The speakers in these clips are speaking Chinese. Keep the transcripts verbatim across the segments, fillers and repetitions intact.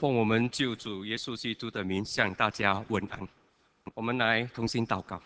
奉我们救主耶稣基督的名向大家问安。我们来同心祷告。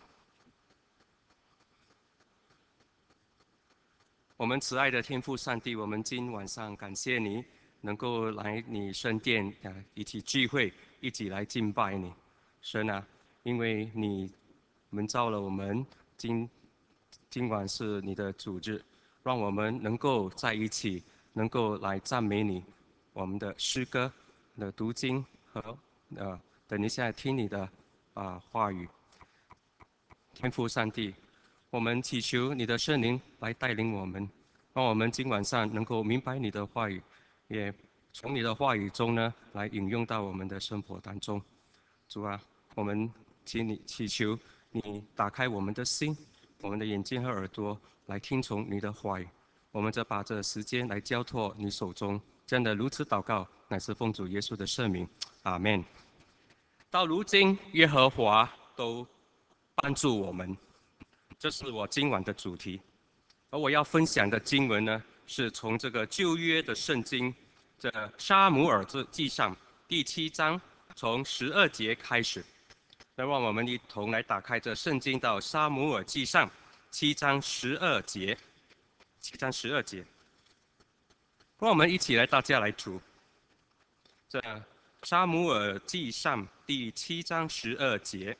我们慈爱的天父上帝，我们今晚上感谢你，能够来你圣殿啊，一起聚会，一起来敬拜你。神啊，因为你蒙召了我们，今今晚是你的主日，让我们能够在一起，能够来赞美你。我们的诗歌的读经和呃，等一下听你的啊、呃、话语。天父上帝，我们祈求你的圣灵来带领我们，让我们今晚上能够明白你的话语，也从你的话语中呢来引用到我们的生活当中。主啊，我们请你祈求你打开我们的心，我们的眼睛和耳朵，来听从你的话语。我们则把这时间来交托你手中，这样的如此祷告，乃是奉主耶稣的圣名，阿们。到如今，耶和华都帮助我们，这是我今晚的主题。而我要分享的经文呢，是从这个旧约的圣经，这撒母耳记上第七章，从十二节开始。那让我们一同来打开这圣经到撒母耳记上七章十二节，七章十二节。让我们一起来，大家来读这撒母耳记上第七章十二节。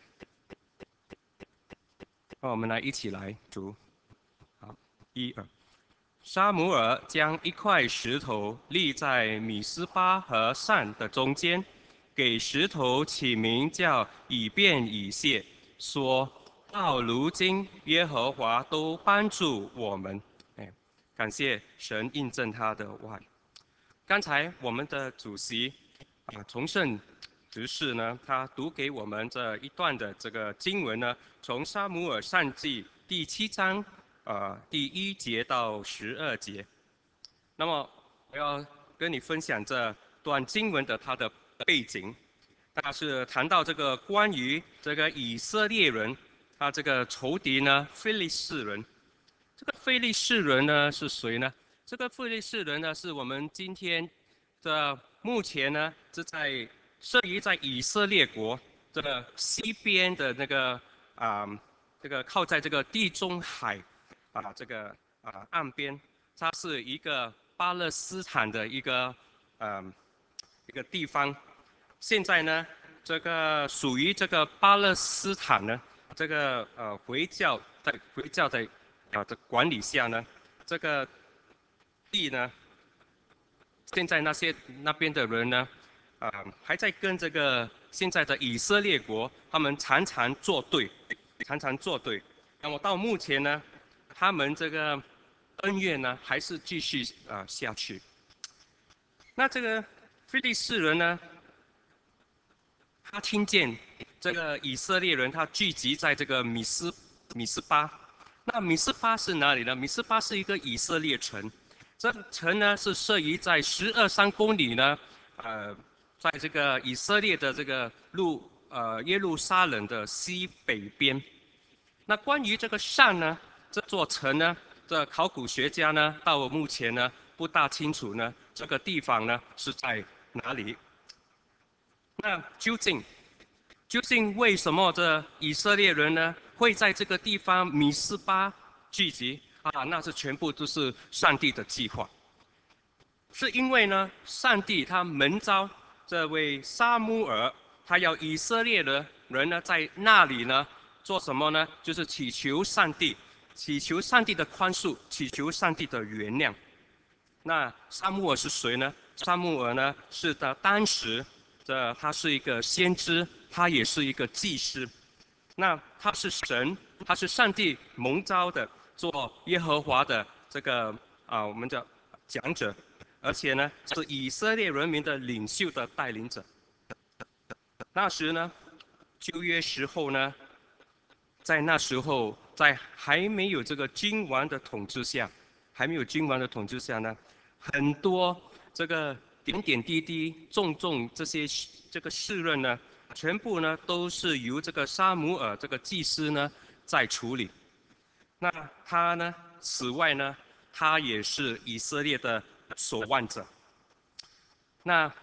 让我们来一起来读。好，一二。撒母耳将一块石头立在米斯巴和善的中间，给石头起名叫以便以谢，说到如今耶和华都帮助我们。哎，感谢神印证他的话。刚才我们的主席啊，崇圣执事呢，他读给我们这一段的这个经文呢，从撒母耳上记第七章。呃，第一节到十二节，那么我要跟你分享这段经文的它的背景。它是谈到这个关于这个以色列人，他这个仇敌呢，非利士人。这个非利士人呢是谁呢？这个非利士人呢，是我们今天的目前呢是在设于在以色列国这个西边的那个啊、呃，这个靠在这个地中海。啊，这个啊岸边，它是一个巴勒斯坦的一个呃一个地方。现在呢，这个属于这个巴勒斯坦呢，这个呃回教在回教的啊的管理下呢，这个地呢，现在那些那边的人呢，啊、呃、还在跟这个现在的以色列国，他们常常作对，常常作对。那么到目前呢？他们这个恩怨呢，还是继续啊、呃、下去。那这个非利士人呢，他听见这个以色列人他聚集在这个米斯米斯巴。那米斯巴是哪里呢？米斯巴是一个以色列城，这个城呢是设于在十二三公里呢，呃，在这个以色列的这个路呃耶路撒冷的西北边。那关于这个善呢？这座城呢，这考古学家呢，到目前呢不大清楚呢，这个地方呢是在哪里？那究竟究竟为什么这以色列人呢会在这个地方米斯巴聚集啊？那是全部都是上帝的计划，是因为呢，上帝他蒙召这位撒母耳，他要以色列的人呢在那里呢做什么呢？就是祈求上帝。祈求上帝的宽恕，祈求上帝的原谅。那撒母耳是谁呢？撒母耳呢是的，当时这他是一个先知，他也是一个祭司。那他是神，他是上帝蒙召的，做耶和华的这个啊，我们叫讲者，而且呢是以色列人民的领袖的带领者。那时呢，旧约时候呢。在那时候，在还没有这个君王的统治下，还没有君王的统治下呢，很多这个点点滴滴、重重这些这个事任呢，全部呢都是由这个撒母耳这个祭司呢在处理。那他呢，此外呢，他也是以色列的守望者。那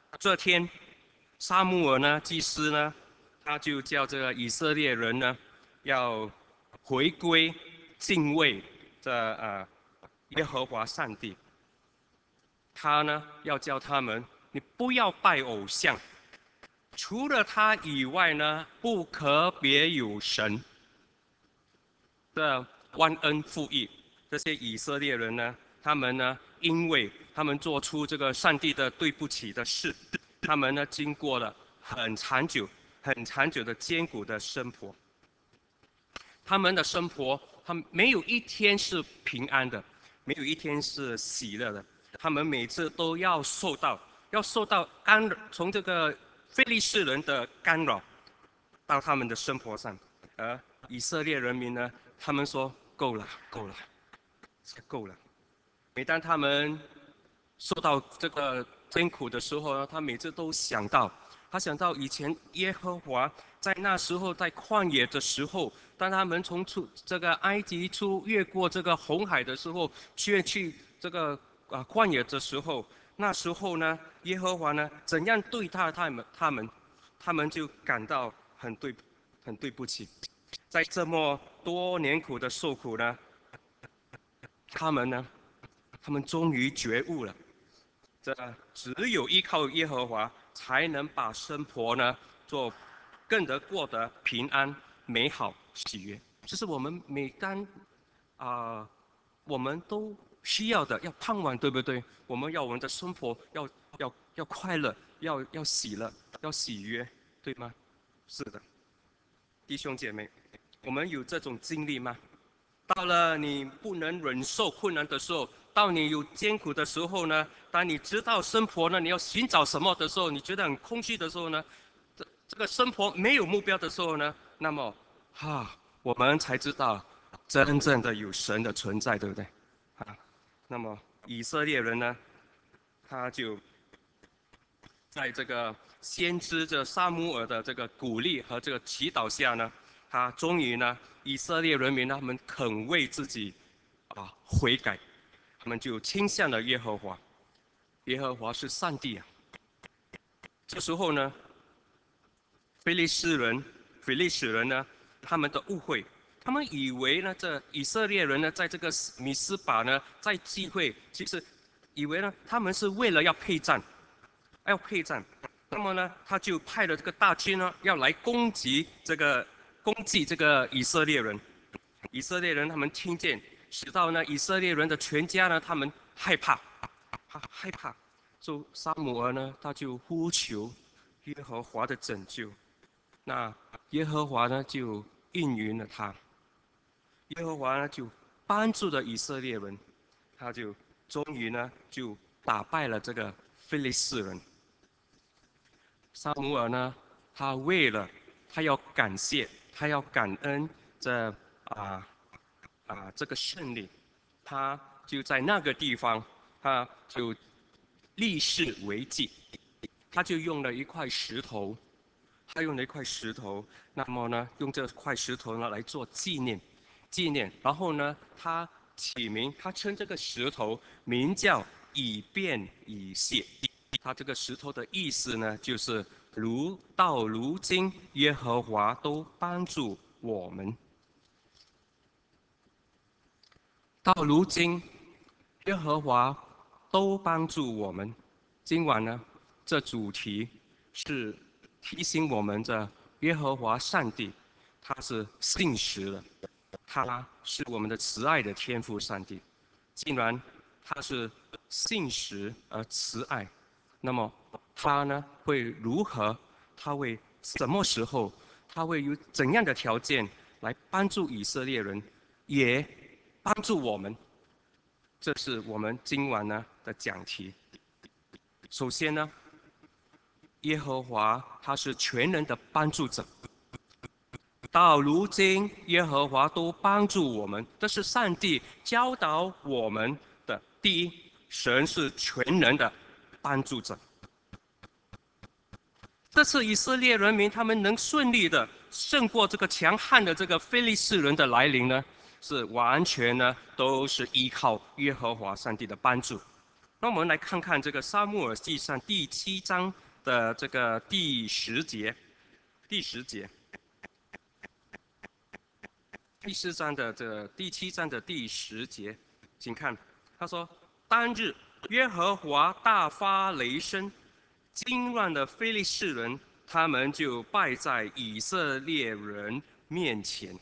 这天，撒母耳呢，祭司呢，他就叫这个以色列人呢，要回归敬畏这呃耶和华上帝。他呢要叫他们，你不要拜偶像，除了他以外呢，不可别有神。这忘恩负义，这些以色列人呢，他们呢，因为他们做出这个上帝的对不起的事，他们呢，经过了很长久、很长久的艰苦的生活。他们的生活，他们没有一天是平安的，没有一天是喜乐的。他们每次都要受到，要受到干扰，从这个非利士人的干扰到他们的生活上。而以色列人民呢，他们说够了，够了，够了。每当他们受到这个艰苦的时候呢，他每次都想到，他想到以前耶和华在那时候在旷野的时候，当他们从出这个埃及出越过这个红海的时候，去去这个啊旷野的时候，那时候呢，耶和华呢怎样对待他们，他们，他们就感到很对很对不起，在这么多年苦的受苦呢，他们呢，他们终于觉悟了。这只有依靠耶和华，才能把生活呢做更得过得平安、美好、喜悦。这是我们每当啊、呃我们都需要的，要盼望，对不对？我们要我们的生活要要要快乐，要要喜乐，要喜悦，对吗？是的，弟兄姐妹，我们有这种经历吗？到了你不能忍受困难的时候，到你有艰苦的时候呢，当你知道生活呢，你要寻找什么的时候，你觉得很空虚的时候呢，这这个生活没有目标的时候呢，那么，哈、啊，我们才知道真正的有神的存在，对不对？啊，那么以色列人呢，他就在这个先知这撒母耳的这个鼓励和这个祈祷下呢，他终于呢，以色列人民呢他们肯为自己啊悔改，他们就倾向了耶和华。耶和华是上帝啊。这时候呢，非利士人、非利士人呢，他们的误会，他们以为呢，这以色列人呢，在这个米斯巴呢，在聚会，其实以为呢，他们是为了要配战，要配战。那么呢，他就派了这个大军呢，要来攻击这个攻击这个以色列人。以色列人他们听见，使到呢以色列人的全家呢，他们害怕，害怕。就撒母耳呢，他就呼求耶和华的拯救。那耶和华呢就应允了他，耶和华呢就帮助了以色列人，他就终于呢就打败了这个非利士人。撒母耳呢，他为了他要感谢，他要感恩这啊啊这个胜利，他就在那个地方，他就立誓为祭，他就用了一块石头，他用了一块石头，那么呢，用这块石头呢来做纪念，纪念，然后呢，他起名，他称这个石头名叫以便以谢。他这个石头的意思呢，就是如到如今，耶和华都帮助我们。到如今，耶和华都帮助我们。今晚呢，这主题是提醒我们这耶和华上帝，他是信实的，他是我们的慈爱的天父上帝。既然他是信实而慈爱，那么他呢会如何？他会什么时候？他会有怎样的条件来帮助以色列人，也帮助我们？这是我们今晚呢的讲题。首先呢，耶和华他是全能的帮助者，到如今耶和华都帮助我们，这是上帝教导我们的。第一，神是全能的帮助者。这次以色列人民他们能顺利的胜过这个强悍的这个非利士人的来临呢，是完全呢都是依靠耶和华上帝的帮助。 那我们来看看这个《撒母耳记上》第七章的这个第十节，第十节，第四章的这第七章的第十节，请看，他说：当日耶和华大发雷声，惊乱了非利士人，他们就败在以色列人面前。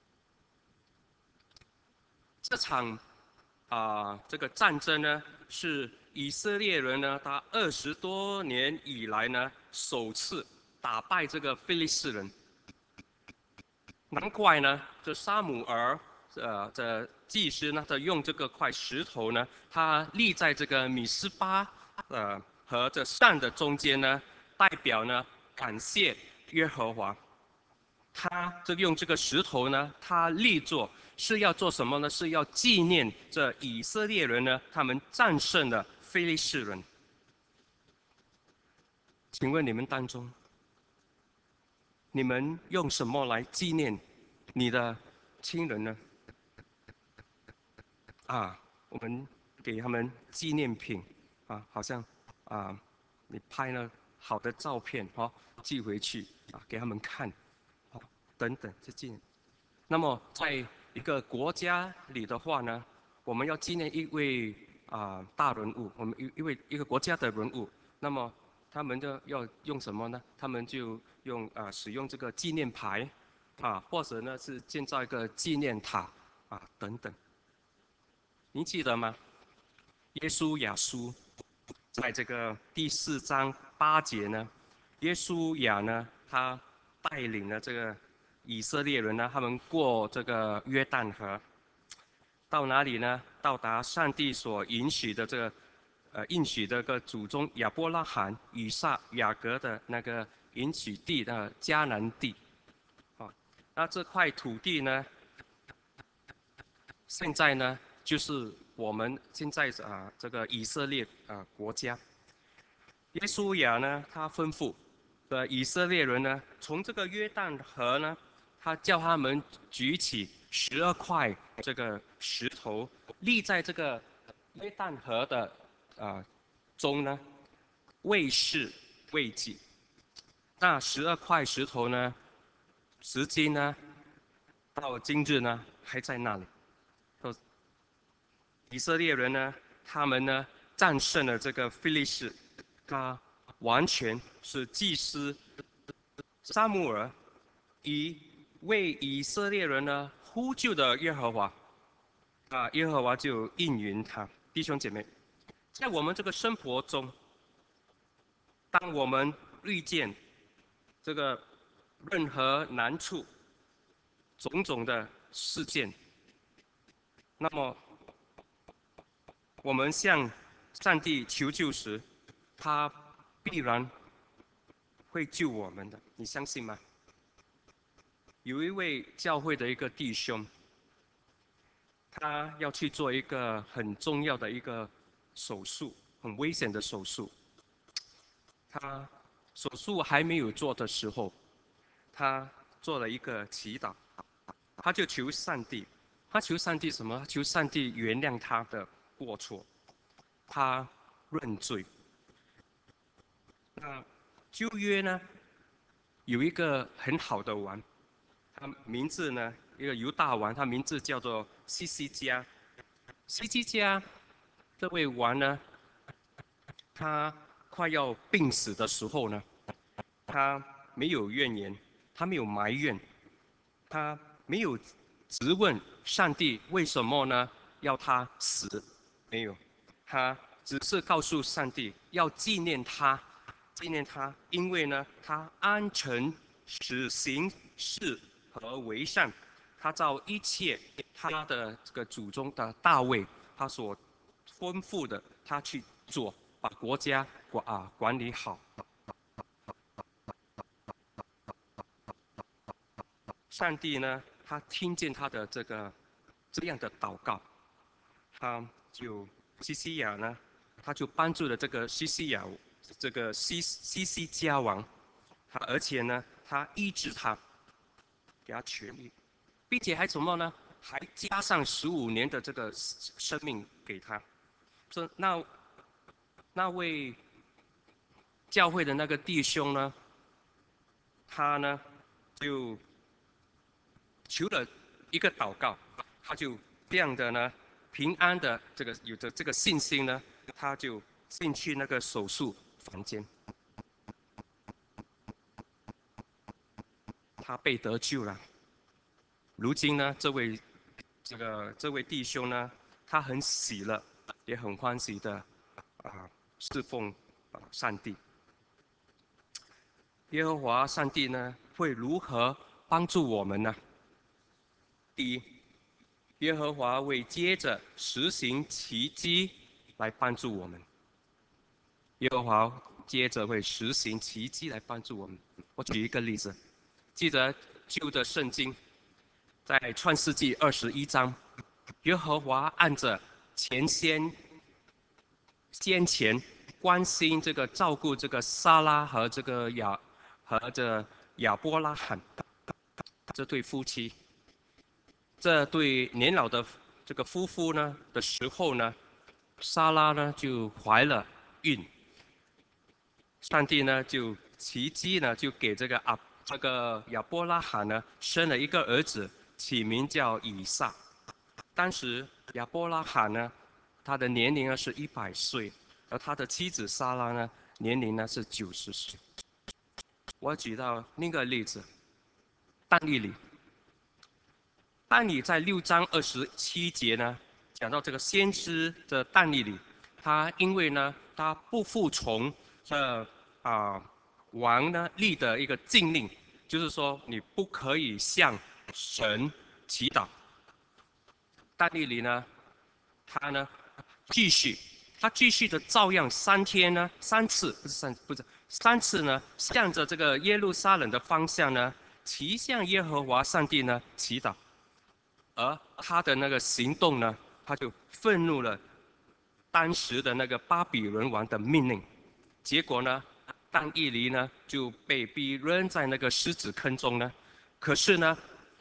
这场啊、呃这个战争呢，是以色列人呢，他二十多年以来呢，首次打败这个非利士人。难怪呢，这沙姆尔呃这祭司呢，他用这个块石头呢，他立在这个米斯巴呃和这善的中间呢，代表呢感谢耶和华。他这用这个石头呢，他立作是要做什么呢？是要纪念这以色列人呢，他们战胜了非利士人。请问你们当中，你们用什么来纪念你的亲人呢？啊，我们给他们纪念品啊，好像啊，你拍了好的照片哦，寄回去啊，给他们看，哦，等等这纪念。那么在一个国家里的话呢，我们要纪念一位啊大人物，我们一一位一个国家的人物，那么他们就要用什么呢？他们就用啊使用这个纪念牌啊，或者呢是建造一个纪念塔啊等等。您记得吗？耶稣亚书在这个第四章八节呢，耶稣亚呢，他带领了这个以色列人呢，他们过这个约旦河，到哪里呢？到达上帝所允许的这个呃应许的个祖宗亚伯拉罕、以撒、雅各的那个允许地的迦南地。啊，那这块土地呢，现在呢，就是我们现在啊、这个以色列啊、国家。耶稣亚呢，他吩咐的以色列人呢，从这个约旦河呢，他叫他们举起十二块这个石头，立在这个约旦河的啊、中呢，为是为祭。那十二块石头呢，时今呢，到今日呢，还在那里。以色列人呢，他们呢战胜了这个非利士，他完全是祭司撒母耳以为以色列人呢呼救的耶和华，啊，耶和华就应允他。弟兄姐妹，在我们这个生活中，当我们遇见这个任何难处、种种的事件，那么我们向上帝求救时，他必然会救我们的，你相信吗？有一位教会的一个弟兄，他要去做一个很重要的一个手术，很危险的手术。他手术还没有做的时候，他做了一个祈祷，他就求上帝，他求上帝什么？求上帝原谅他的过错，他认罪。那旧约呢，有一个很好的王，他名字呢，一个犹大王，他名字叫做西西家。西西家这位王呢，他快要病死的时候呢，他没有怨言，他没有埋怨，他没有质问上帝为什么呢要他死，没有，他只是告诉上帝要纪念他，纪念他，因为呢他安诚使行事和为善，他照一切他的这个祖宗的大卫他所吩咐的，他去做，把国家管啊管理好。上帝呢，他听见他的这个这样的祷告，他就西西亚呢，他就帮助了这个西西亚这个西西西家王，他而且呢，他医治他，给他痊愈，并且还什么呢？还加上十五年的这个生命给他。这那那位教会的那个弟兄呢，他呢就求了一个祷告，他就这样的呢，平安的这个有着这个信心呢，他就进去那个手术房间，他被得救了。如今呢，这位这个这位弟兄呢，他很喜乐，也很欢喜的啊侍奉啊上帝。耶和华上帝呢，会如何帮助我们呢？第一，耶和华会接着实行奇迹来帮助我们。耶和华接着会实行奇迹来帮助我们。我举一个例子，记得旧的圣经，在创世纪二十一章，耶和华按着前先先前关心这个照顾这个撒拉和这个亚和这亚伯拉罕这对夫妻，这对年老的这个夫妇呢的时候呢，撒拉呢就怀了孕，上帝呢就奇迹呢就给这个啊这个亚伯拉罕呢生了一个儿子，起名叫以撒。当时亚伯拉罕呢，他的年龄呢是一百岁，而他的妻子撒拉呢年龄呢是九十岁。我举到另一个例子，但以理。但以理在六章二十七节呢，讲到这个先知的但以理，他因为呢他不服从这啊王呢立的一个禁令，就是说你不可以向神祈祷。但以理呢，他呢继续，他继续的照样三天呢，三次不是三不是三次呢，向着这个耶路撒冷的方向呢，齐向耶和华上帝呢祈祷，而他的那个行动呢，他就愤怒了当时的那个巴比伦王的命令，结果呢，但以理呢就被逼扔在那个狮子坑中呢，可是呢，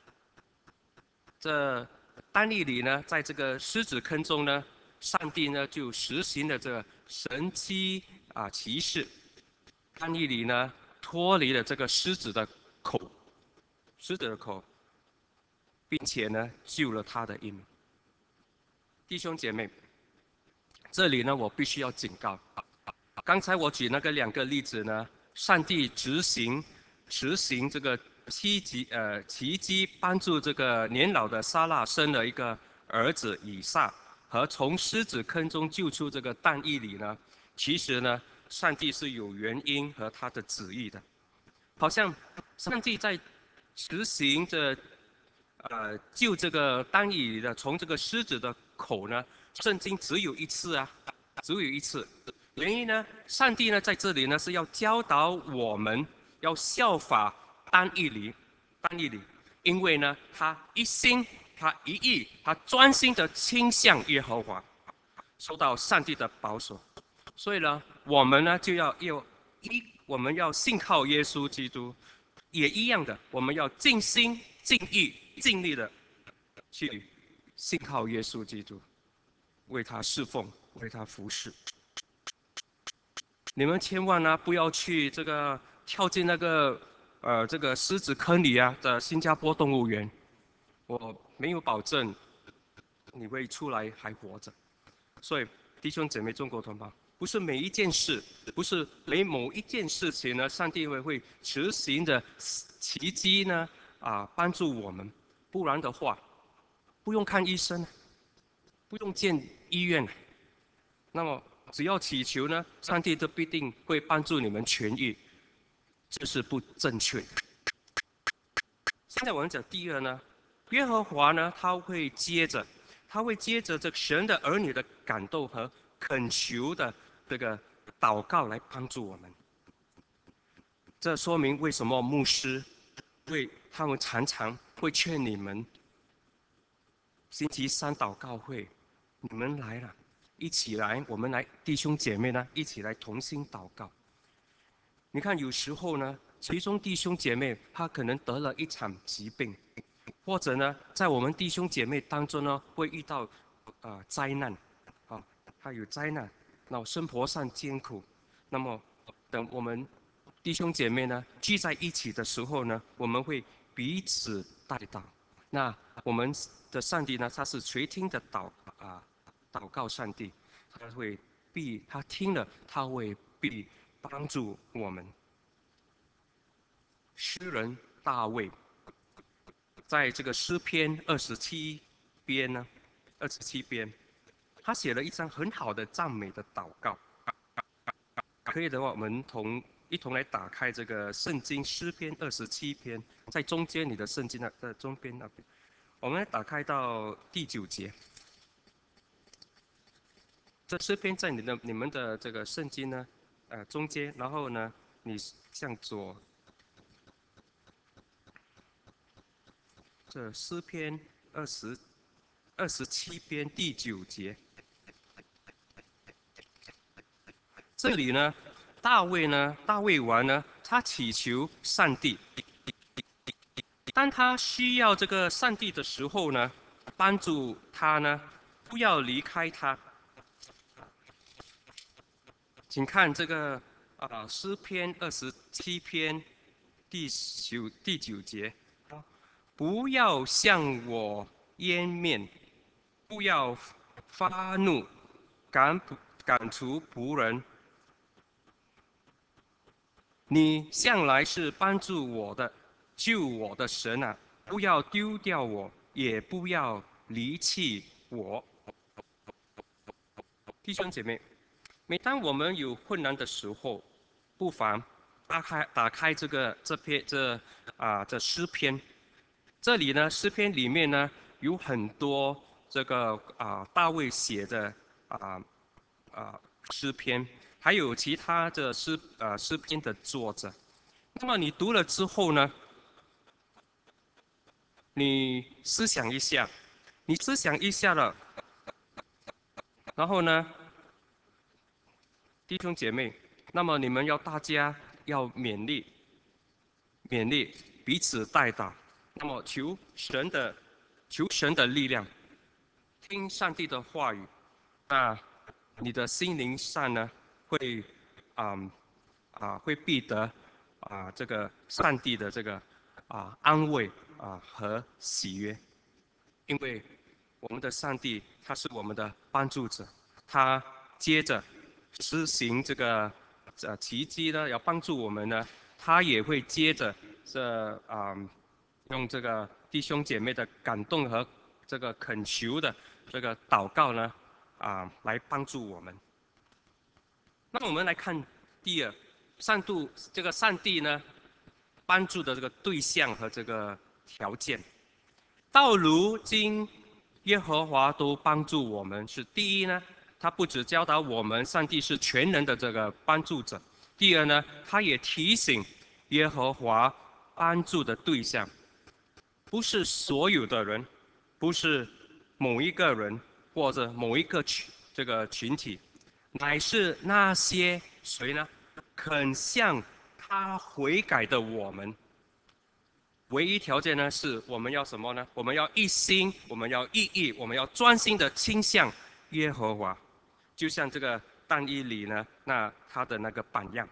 这但以理呢，在这个狮子坑中呢，上帝呢就实行了这个神机啊奇事，但以理呢脱离了这个狮子的口，狮子的口，并且呢救了他的一命。弟兄姐妹，这里呢我必须要警告，刚才我举那个两个例子呢，上帝执行实行这个奇迹呃奇迹，帮助这个年老的撒拉生了一个儿子以撒，和从狮子坑中救出这个但以理呢，其实呢，上帝是有原因和他的旨意的，好像上帝在实行着呃救这个但以理的从这个狮子的口呢，圣经只有一次啊，只有一次。原因呢，上帝呢在这里呢是要教导我们要效法但以理，但以理，因为呢他一心，他一意，他专心的倾向耶和华，受到上帝的保守，所以呢，我们呢就要要一，我们要信靠耶稣基督，也一样的，我们要尽心、尽意、尽力的去信靠耶稣基督，为他侍奉，为他服侍。你们千万呢不要去这个跳进那个呃这个狮子坑里啊的新加坡动物园，我没有保证你会出来还活着。所以弟兄姐妹、中国同胞，不是每一件事，不是每某一件事情呢，上帝会会实行的奇迹呢啊帮助我们，不然的话，不用看医生，不用见医院，那么只要祈求呢，上帝都必定会帮助你们痊愈，这是不正确的。现在我们讲第二呢，耶和华呢，他会接着，他会接着这神的儿女的感动和恳求的这个祷告来帮助我们。这说明为什么牧师会他们常常会劝你们，星期三祷告会，你们来了，一起来，我们来弟兄姐妹呢，一起来同心祷告。你看，有时候呢，其中弟兄姐妹他可能得了一场疾病，或者呢，在我们弟兄姐妹当中呢，会遇到啊、呃、灾难，啊，他有灾难。 那生活上艰苦，那么等我们弟兄姐妹呢聚在一起的时候呢，我们会彼此带祷。那我们的上帝呢，他是垂听的祷啊祷告上帝，他会必他听了，他会必帮助我们。诗人大卫在这个诗篇二十七篇呢，二十七篇，他写了一张很好的赞美的祷告。可以的话，我们同一同来打开这个圣经诗篇二十七篇，在中间你的圣经那的中间那边，我们来打开到第九节。这诗篇在你的你们的这个圣经呢，呃中间，然后呢，你向左，这诗篇二十二十七篇第九节，这里呢，大卫呢，大卫王呢，他祈求上帝，当他需要这个上帝的时候呢，帮助他呢，不要离开他。请看这个啊，诗篇二十七篇第九第九节，不要向我湮灭，不要发怒，赶赶除仆人。你向来是帮助我的、救我的神啊！不要丢掉我，也不要离弃我。弟兄姐妹，每当我们有困难的时候，不妨打开打开这个这篇这啊这诗篇。这里呢，诗篇里面呢有很多这个啊大卫写的啊啊诗篇，还有其他的诗呃诗篇的作者。那么你读了之后呢，你思想一下，你思想一下了，然后呢，弟兄姐妹，那么你们要大家要勉励，勉励彼此带导，那么求神的求神的力量，听上帝的话语，那你的心灵上呢会啊啊、会必得啊、这个上帝的这个啊、安慰啊、和喜悦，因为我们的上帝他是我们的帮助者，他接着实行这个呃奇迹呢，要帮助我们呢，他也会接着这啊、用这个弟兄姐妹的感动和这个恳求的这个祷告呢啊、来帮助我们。那么我们来看第二，上帝这个上帝呢帮助的这个对象和这个条件。到如今，耶和华都帮助我们。是第一呢，他不只教导我们，上帝是全能的这个帮助者；第二呢，他也提醒耶和华帮助的对象，不是所有的人，不是某一个人或者某一个群这个群体，乃是那些谁呢？肯向他悔改的我们。唯一条件呢，是我们要什么呢？我们要一心，我们要一意，我们要专心的倾向耶和华，就像这个但以理呢，那他的那个榜样。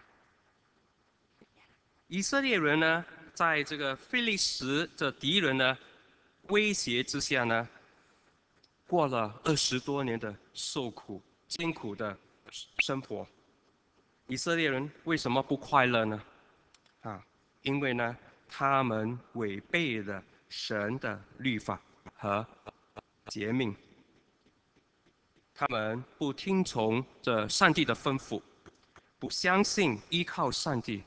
以色列人呢，在这个非利士的敌人呢威胁之下呢，过了二十多年的受苦艰苦的生活。以色列人为什么不快乐呢？啊，因为呢，他们违背了神的律法和诫命，他们不听从着上帝的吩咐，不相信依靠上帝，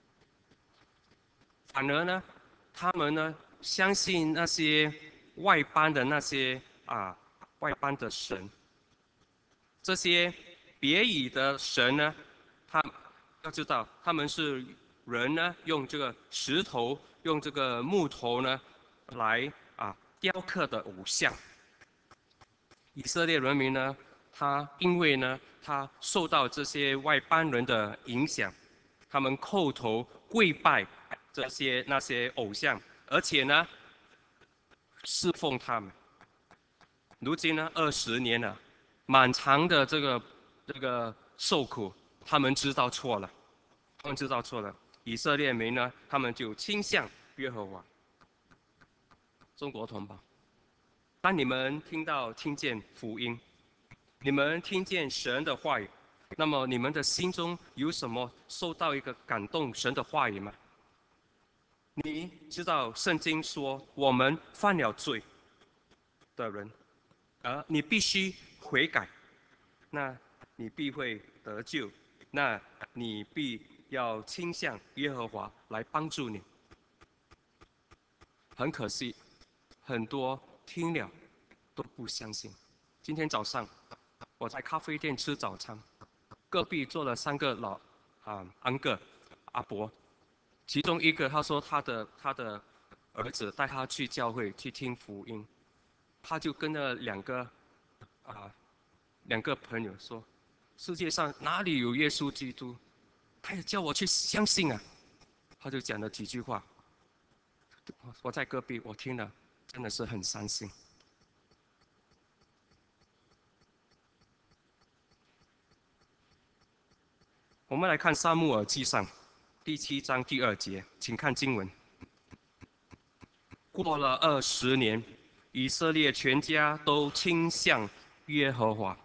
反而呢，他们呢相信那些外邦的那些啊外邦的神，这些别语的神呢，他要知道他们是人呢，用这个石头、用这个木头呢，来啊雕刻的偶像。以色列人民呢，他因为呢，他受到这些外邦人的影响，他们叩头跪拜这些那些偶像，而且呢，侍奉他们。如今呢，二十年了，漫长的这个这个受苦，他们知道错了，他们知道错了。以色列民呢，他们就倾向耶和华。中国同胞，当你们听到听见福音，你们听见神的话语，那么你们的心中有什么受到一个感动神的话语吗？你知道圣经说我们犯了罪的人，而你必须悔改，那你必会得救，那你必要倾向耶和华来帮助你。很可惜，很多听了都不相信。今天早上我在咖啡店吃早餐，隔壁坐了三个老啊安哥阿伯，其中一个他说他的他的儿子带他去教会去听福音，他就跟了两个啊两个朋友说，世界上哪里有耶稣基督？他也叫我去相信啊。他就讲了几句话，我在隔壁我听了真的是很伤心。我们来看撒母耳记上第七章第二节，请看经文。过了二十年，以色列全家都倾向耶和华。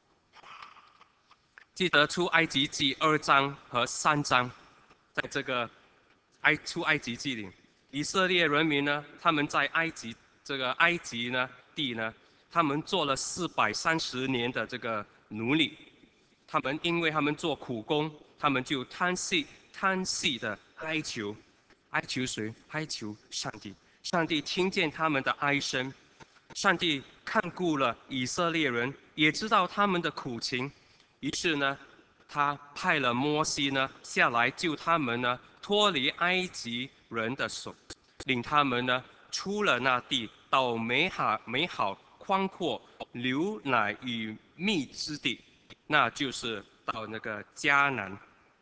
记得出埃及记二章和三章，在这个埃出埃及记里，以色列人民呢，他们在埃及这个埃及呢地呢，他们做了四百三十年的这个奴隶，他们因为他们做苦工，他们就叹息叹息的哀求，哀求谁？哀求上帝。上帝听见他们的哀声，上帝看顾了以色列人，也知道他们的苦情，于是呢，他派了摩西呢下来救他们呢，脱离埃及人的手，领他们呢出了那地，到美好美好宽阔、流奶与蜜之地，那就是到那个迦南。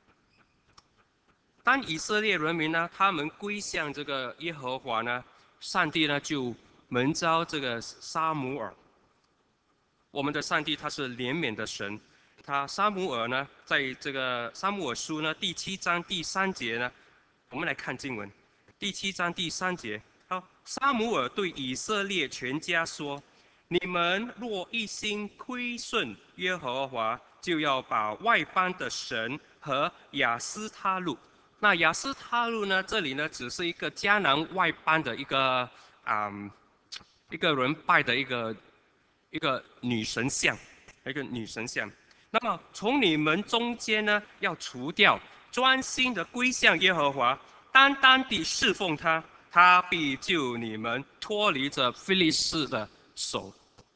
当以色列人民呢，他们归向这个耶和华呢，上帝呢就蒙召这个撒母耳。我们的上帝他是怜悯的神，他撒母耳呢，在这个撒母耳书呢第七章第三节呢，我们来看经文，第七章第三节，好，撒母耳对以色列全家说：你们若一心归顺耶和华，就要把外邦的神和亚斯他路。那亚斯他路呢，这里呢只是一个迦南外邦的一个啊、嗯、一个人拜的一个。一个女神像，一个女神像。那么从你们中间呢，要除掉，专心的归向耶和华，单单地侍奉他，他必救你们脱离这非利士的手。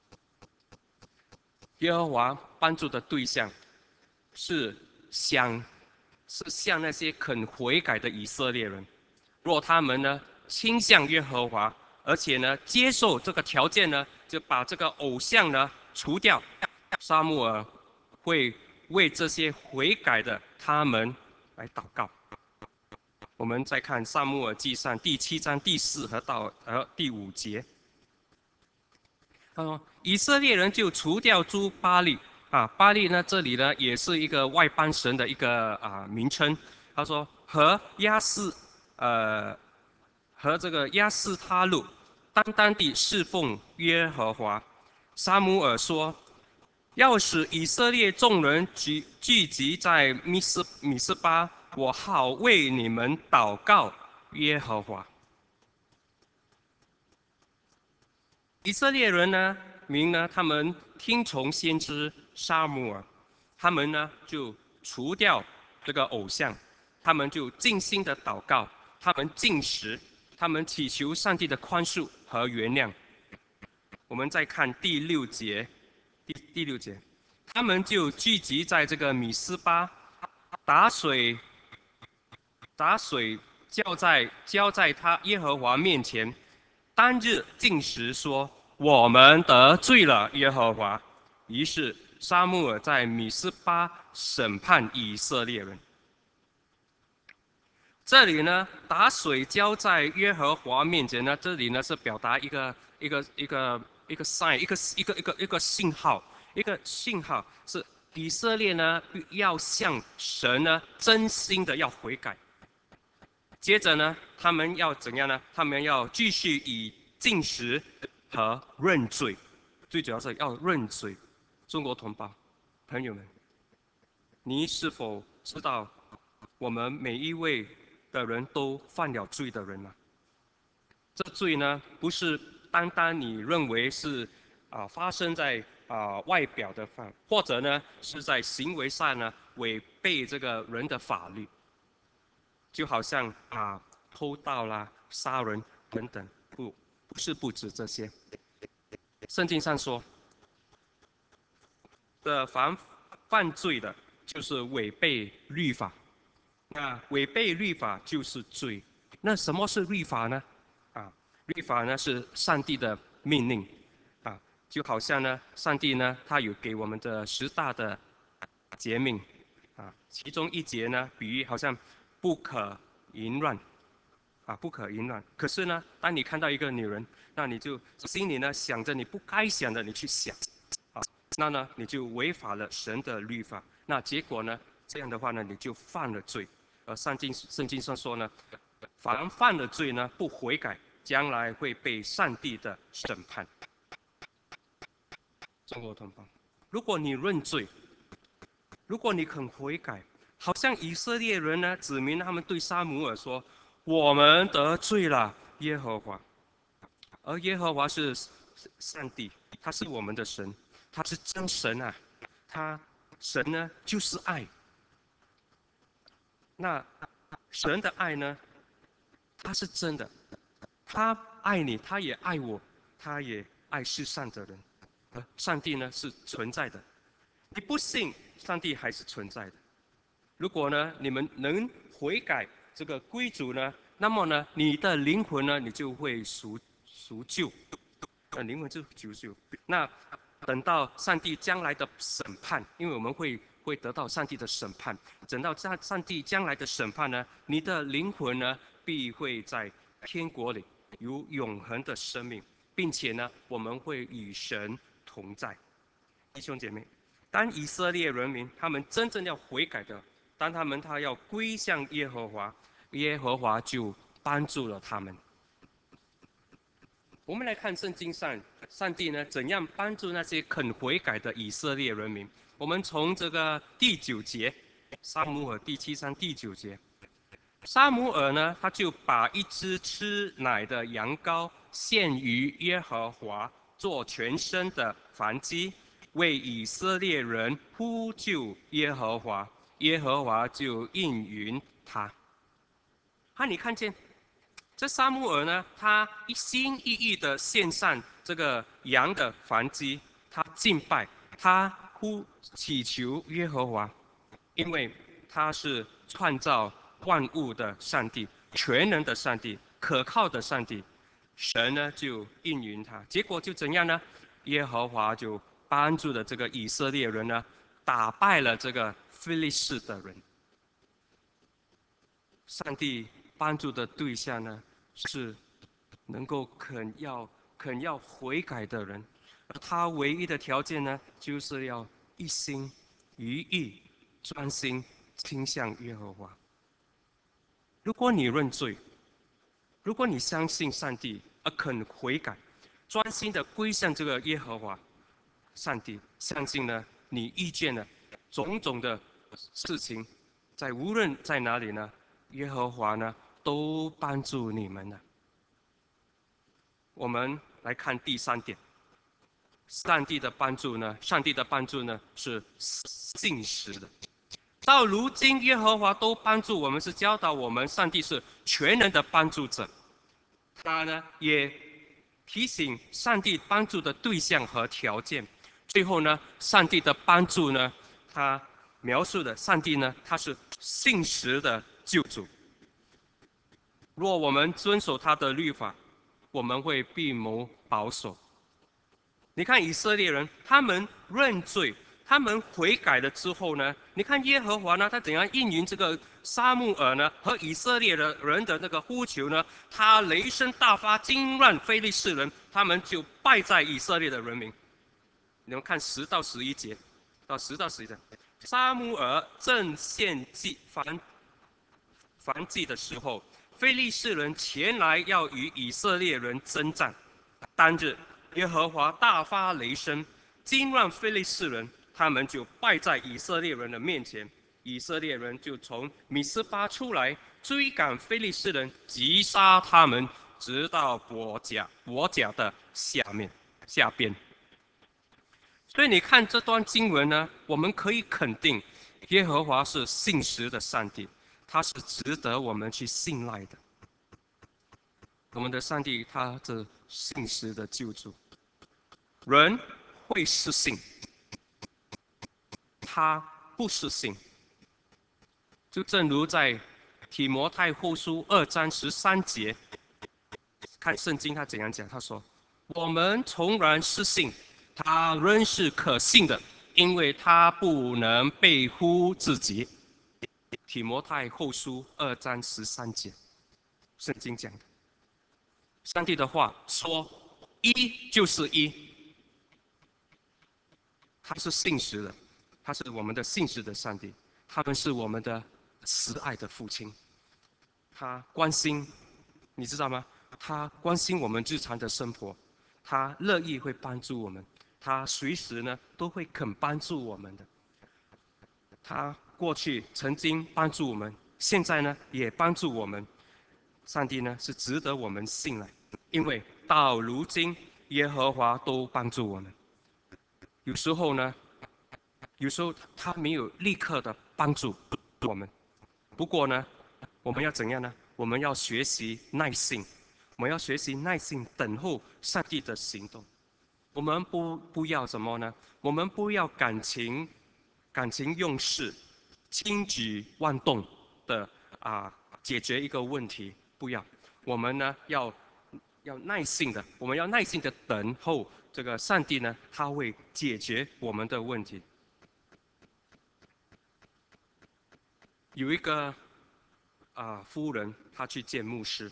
耶和华帮助的对象是向是向那些肯悔改的以色列人。若他们呢倾向耶和华，而且呢接受这个条件呢，就把这个偶像呢除掉，撒母耳会为这些悔改的他们来祷告。我们再看撒母耳记上第七章第四和到和第五节。他说：以色列人就除掉诸巴力啊，巴力呢这里呢也是一个外邦神的一个啊名称。他说和亚斯呃和这个亚斯他路，单单地侍奉耶和华。撒母耳说：要使以色列众人聚聚集在米斯米斯巴，我好为你们祷告耶和华。以色列人呢，民呢，他们听从先知撒母耳，他们呢就除掉这个偶像，他们就尽心的祷告，他们进食，他们祈求上帝的宽恕和原谅。我们再看第六节，第第六节，他们就聚集在这个米斯巴，打水，打水浇在浇在他耶和华面前。当日进食说：我们得罪了耶和华。于是撒母耳在米斯巴审判以色列人。这里呢，打水浇在耶和华面前呢，这里呢是表达一个一个一个一个 sign，一个一个一个一个信号，一个信号是以色列呢要向神呢真心的要悔改。接着呢，他们要怎样呢？他们要继续以进食和认罪，最主要是要认罪。中国同胞朋友们，你是否知道我们每一位的人都犯了罪的人呢？这罪呢，不是单单你认为是啊、呃、发生在啊、呃、外表的犯，或者呢是在行为上呢违背这个人的法律，就好像啊、偷盗啦、杀人等等，不不是不止这些。圣经上说的凡犯罪的，就是违背律法。那违背律法就是罪。那什么是律法呢？啊，律法呢是上帝的命令，啊，就好像呢，上帝呢他有给我们的十大的诫命，啊，其中一节呢，比喻好像不可淫乱，啊，不可淫乱。可是呢，当你看到一个女人，那你就心里呢想着你不该想的，你去想，啊，那呢你就违反了神的律法。那结果呢，这样的话呢，你就犯了罪。而上经圣经上说呢，凡犯了罪呢，不悔改，将来会被上帝的审判。中国同胞，如果你认罪，如果你肯悔改，好像以色列人呢，指明他们对撒母耳说：“我们得罪了耶和华。”而耶和华是上帝，他是我们的神，他是真神啊！他神呢就是爱。那神的爱呢，他是真的，他爱你，他也爱我，他也爱世上的人。而上帝呢是存在的，你不信，上帝还是存在的。如果呢你们能悔改这个归主呢，那么呢你的灵魂呢你就会赎赎救，呃灵魂就赎救。那等到上帝将来的审判，因为我们会会得到上帝的审判，等到上上帝将来的审判呢，你的灵魂呢必会在天国里有永恒的生命，并且呢我们会与神同在。弟兄姐妹，当以色列人民他们真正要悔改的，当他们他要归向耶和华，耶和华就帮助了他们。我们来看圣经上，上帝呢怎样帮助那些肯悔改的以色列人民。我们从这个第九节，撒母耳第七章第九节，撒母耳呢他就把一只吃奶的羊羔献于耶和华，做全身的燔祭，为以色列人呼救耶和华，耶和华就应允他。啊，你看见这撒母耳呢，他一心一意的献上这个羊的燔祭，他敬拜，他呼祈求耶和华，因为他是创造万物的上帝，全能的上帝，可靠的上帝。神呢就应允他，结果就怎样呢？耶和华就帮助了这个以色列人呢，打败了这个非利士的人。上帝帮助的对象呢，是能够肯要肯要悔改的人，而他唯一的条件呢，就是要一心一意专心倾向耶和华。如果你认罪，如果你相信上帝而肯悔改，专心的归向这个耶和华上帝，相信呢，你遇见了种种的事情，在无论在哪里呢，耶和华呢都帮助你们了。我们来看第三点，上帝的帮助呢，上帝的帮助呢是信实的。到如今，耶和华都帮助我们，是教导我们，上帝是全能的帮助者。他呢也提醒上帝帮助的对象和条件。最后呢，上帝的帮助呢，他描述的上帝呢，他是信实的救主。若我们遵守他的律法，我们会闭谋保守。你看以色列人，他们认罪，他们悔改了之后呢，你看耶和华呢，他怎样应允这个撒母耳呢和以色列的人的那个呼求呢？他雷声大发，惊乱非利士人，他们就败在以色列的人民。你们看十到十一节， 到十到十一节。撒母耳正献祭燔燔祭的时候，非利士人前来要与以色列人征战。当日，耶和华大发雷声，惊乱非利士人，他们就败在以色列人的面前。以色列人就从米斯巴出来，追赶非利士人，击杀他们，直到伯甲伯甲的下面下边。所以你看这段经文呢，我们可以肯定，耶和华是信实的上帝，他是值得我们去信赖的。我们的上帝，他是信实的救主。人会失信，他不失信。就正如在提摩太后书二章十三节，看圣经他怎样讲，他说：“我们诚然失信，他仍是可信的，因为他不能背乎自己。”提摩太后书二章十三节，圣经讲的。上帝的话说一就是一，他是信实的，他是我们的信实的上帝，他们是我们的慈爱的父亲，他关心，你知道吗？他关心我们日常的生活，他乐意会帮助我们，他随时呢都会肯帮助我们的。他过去曾经帮助我们，现在呢也帮助我们。上帝呢是值得我们信赖，因为到如今耶和华都帮助我们。有时候呢，有时候他没有立刻的帮助我们，不过呢，我们要怎样呢？我们要学习耐性，我们要学习耐心等候上帝的行动。我们不不要什么呢？我们不要感情感情用事，轻举妄动的啊解决一个问题，不要。我们呢要要耐心的，我们要耐心的等候这个上帝呢，他会解决我们的问题。有一个啊夫人，她去见牧师，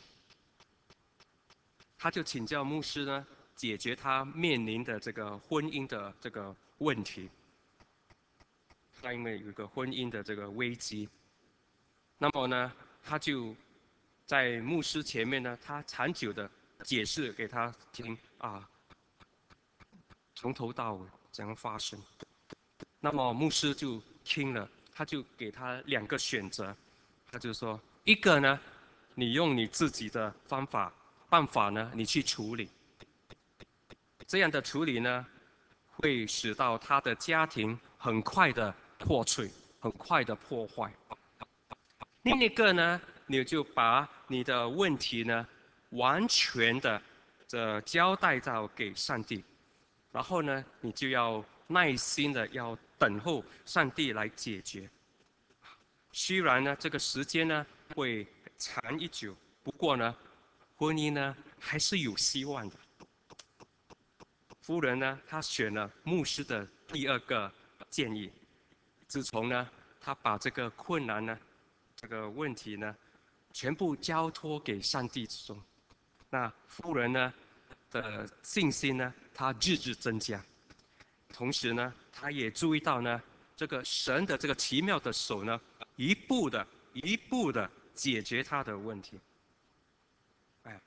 她就请教牧师呢，解决她面临的这个婚姻的这个问题。她因为有一个婚姻的这个危机，那么呢，她就在牧师前面呢，她长久的解释给他听啊，从头到尾怎样发生。那么牧师就听了，他就给他两个选择，他就说：一个呢，你用你自己的方法办法呢，你去处理，这样的处理呢，会使到他的家庭很快的破碎，很快的破坏。另一个呢，你就把你的问题呢，完全的这交代到给上帝，然后呢，你就要耐心的要等候上帝来解决。虽然呢，这个时间呢会长一久，不过呢，婚姻呢还是有希望的。夫人呢，她选了牧师的第二个建议。自从呢，她把这个困难呢，这个问题呢，全部交托给上帝之中，那夫人呢的信心呢，她日日增加。同时呢，她也注意到呢，这个神的这个奇妙的手呢，一步的、一步的解决她的问题。哎，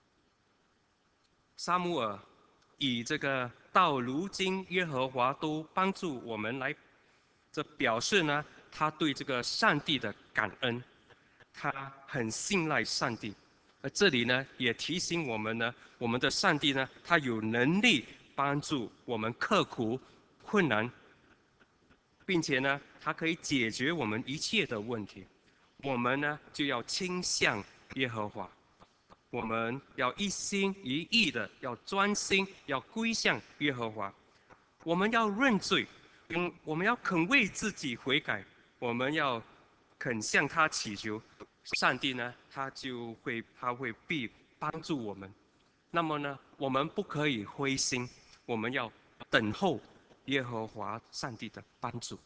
撒母耳以这个到如今耶和华都帮助我们来，这表示呢，他对这个上帝的感恩，他很信赖上帝。而这里呢，也提醒我们呢，我们的上帝呢，他有能力帮助我们克服困难，并且呢，他可以解决我们一切的问题。我们呢，就要倾向耶和华。我们要一心一意的，要专心，要归向耶和华。我们要认罪，嗯，我们要肯为自己悔改，我们要肯向他祈求，上帝呢，他就会他会必帮助我们。那么呢，我们不可以灰心，我们要等候耶和华上帝的帮助。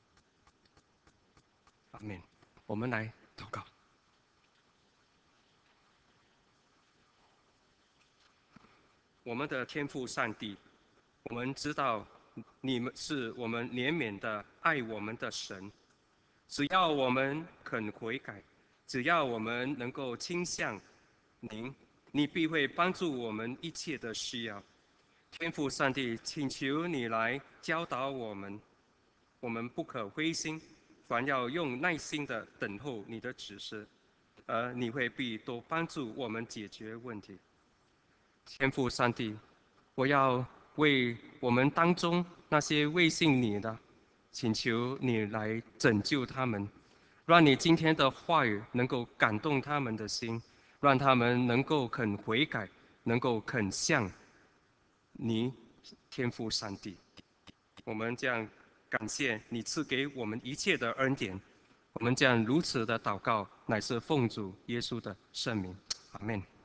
阿门。我们来祷告。我们的天父上帝，我们知道你们是我们怜悯的、爱我们的神。只要我们肯悔改，只要我们能够倾向您，你必会帮助我们一切的需要。天父上帝，请求你来教导我们，我们不可灰心，反要用耐心的等候你的指示，而你会必多帮助我们解决问题。天父上帝，我要为我们当中那些未信你的，请求你来拯救他们，让你今天的话语能够感动他们的心，让他们能够肯悔改，能够肯向你天父上帝。我们这样感谢你赐给我们一切的恩典，我们这样如此的祷告，乃是奉主耶稣的圣名，阿门。